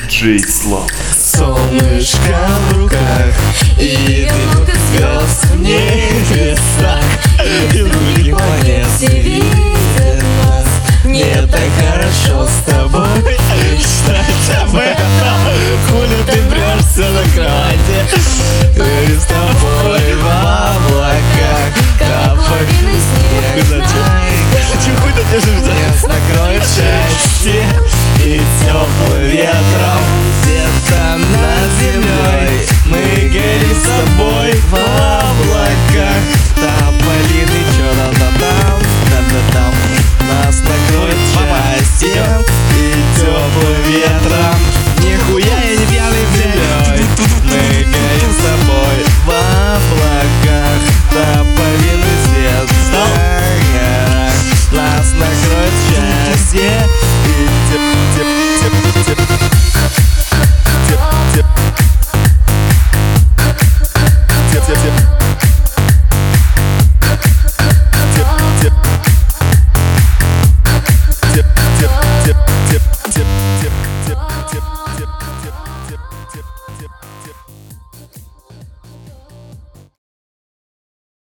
Диджей Слав. Солнышко в руках, и дымка звезд в небесах, и других планет не видят нас. Мне так хорошо с тобой мечтать об этом. Хули ты прешься на кровати, ты с тобой в облаках, капает снег. Нас накроет счастье, и теплым ветром